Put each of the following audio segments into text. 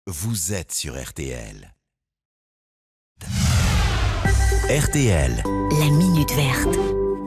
Vous êtes sur RTL. RTL. La Minute Verte.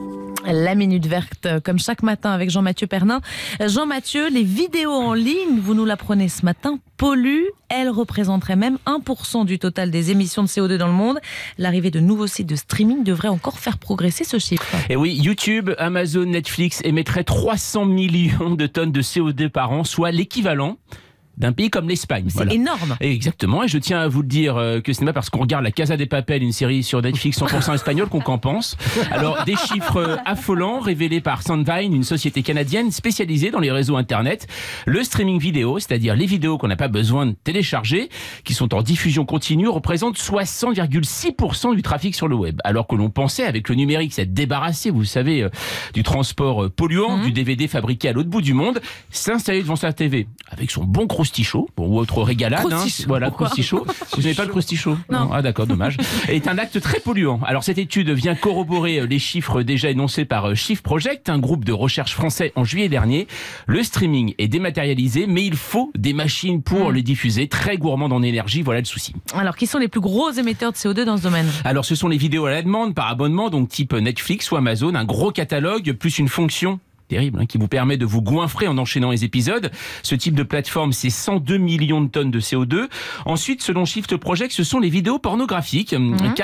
La Minute Verte, comme chaque matin avec Jean-Mathieu Pernin. Jean-Mathieu, les vidéos en ligne, vous nous l'apprenez ce matin, polluent. Elles représenteraient même 1% du total des émissions de CO2 dans le monde. L'arrivée de nouveaux sites de streaming devrait encore faire progresser ce chiffre. Et oui, YouTube, Amazon, Netflix émettraient 300 millions de tonnes de CO2 par an, soit l'équivalent d'un pays comme l'Espagne. C'est énorme. Exactement, et je tiens à vous le dire que ce n'est pas parce qu'on regarde La Casa de Papel, une série sur Netflix 100% espagnole, qu'on qu'en pense. Alors, des chiffres affolants révélés par Sandvine, une société canadienne spécialisée dans les réseaux internet. Le streaming vidéo, c'est-à-dire les vidéos qu'on n'a pas besoin de télécharger, qui sont en diffusion continue, représente 60,6% du trafic sur le web. Alors que l'on pensait, avec le numérique, s'être débarrassé, vous savez, du transport polluant, du DVD fabriqué à l'autre bout du monde, s'installer devant sa TV, avec son bon crostichaud, ou autre régalade, voilà, crostichaud. Vous n'avez pas le crostichaud? Non. Ah d'accord, dommage. Est un acte très polluant. Alors cette étude vient corroborer les chiffres déjà énoncés par Shift Project, un groupe de recherche français en juillet dernier. Le streaming est dématérialisé, mais il faut des machines pour les diffuser, très gourmandes en énergie, voilà le souci. Alors, qui sont les plus gros émetteurs de CO2 dans ce domaine? Alors ce sont les vidéos à la demande, par abonnement, donc type Netflix ou Amazon, un gros catalogue, plus une fonction terrible, qui vous permet de vous goinfrer en enchaînant les épisodes. Ce type de plateforme, c'est 102 millions de tonnes de CO2. Ensuite, selon Shift Project, ce sont les vidéos pornographiques.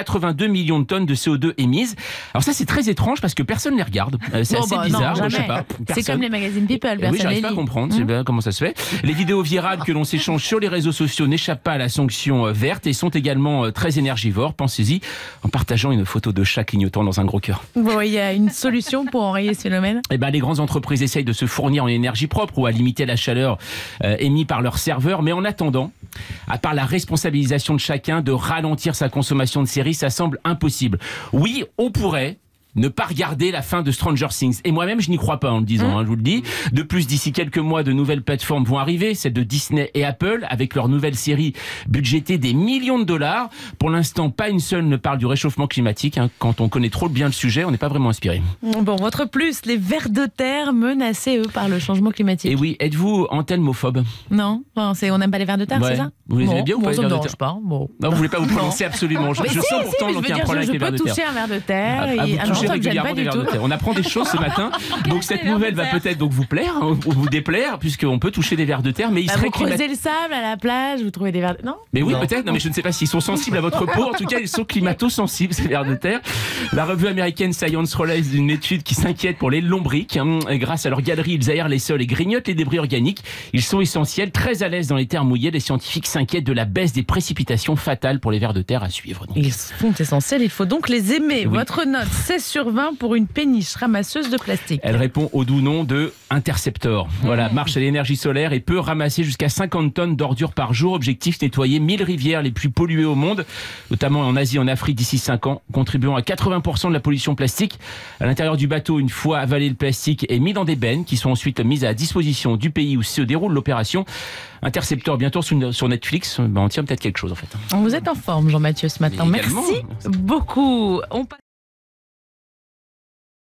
82 millions de tonnes de CO2 émises. Alors ça, c'est très étrange parce que personne ne les regarde. C'est assez bizarre. Non, je sais pas. C'est comme les magazines People. Oui, j'arrive pas à comprendre. C'est bien comment ça se fait. Les vidéos virales que l'on s'échange sur les réseaux sociaux n'échappent pas à la sanction verte et sont également très énergivores. Pensez-y, en partageant une photo de chat clignotant dans un gros cœur. Bon, il y a une solution pour enrayer ce phénomène? Eh ben, les grandes entreprises essayent de se fournir en énergie propre ou à limiter la chaleur émise par leurs serveurs. Mais en attendant, à part la responsabilisation de chacun de ralentir sa consommation de séries, ça semble impossible. Oui, on pourrait ne pas regarder la fin de Stranger Things. Et moi-même, je n'y crois pas en le disant, je vous le dis. De plus, d'ici quelques mois, de nouvelles plateformes vont arriver, celles de Disney et Apple, avec leurs nouvelles séries budgétées des millions de dollars. Pour l'instant, pas une seule ne parle du réchauffement climatique. Quand on connaît trop bien le sujet, on n'est pas vraiment inspiré. Bon, votre plus, les vers de terre menacés, eux, par le changement climatique. Et oui, êtes-vous antelmophobe? Non, on n'aime pas les vers de terre, c'est ça? Vous les aimez bien ou pas, les ça me vers de dérange terre? pas. Bon. Non, vous voulez pas vous prononcer absolument. Je sens pourtant qu'il y a un problème avec les vers de terre. Je peux toucher un ver de terre. Vous touchez régulièrement des vers de terre. On apprend des choses ce matin. Donc cette nouvelle va peut-être donc vous plaire ou vous déplaire, puisqu'on peut toucher des vers de terre, mais ils seraient vous creusez le sable à la plage, vous trouvez des vers de... Non. Mais oui, peut-être. Non, mais je ne sais pas s'ils sont sensibles à votre peau. En tout cas, ils sont climato-sensibles, ces vers de terre. La revue américaine Science relaie une étude qui s'inquiète pour les lombrics. Grâce à leur galerie, ils aèrent les sols et grignotent les débris organiques. Ils sont essentiels, très à l'aise dans les terres mouillées. Les scientifiques s'inquiètent de la baisse des précipitations fatales pour les vers de terre à suivre. Donc. Ils sont essentiels, il faut donc les aimer. Oui. Votre note, 16 sur 20 pour une péniche ramasseuse de plastique. Elle répond au doux nom de Interceptor. Voilà, marche à l'énergie solaire et peut ramasser jusqu'à 50 tonnes d'ordures par jour. Objectif, nettoyer 1000 rivières les plus polluées au monde, notamment en Asie et en Afrique d'ici 5 ans, contribuant à 80% de la pollution plastique. À l'intérieur du bateau, une fois avalé le plastique, est mis dans des bennes qui sont ensuite mises à disposition du pays où se déroule l'opération. Interceptor bientôt sur Netflix. On tient peut-être quelque chose en fait. Vous êtes en forme, Jean-Mathieu, ce matin. Merci beaucoup.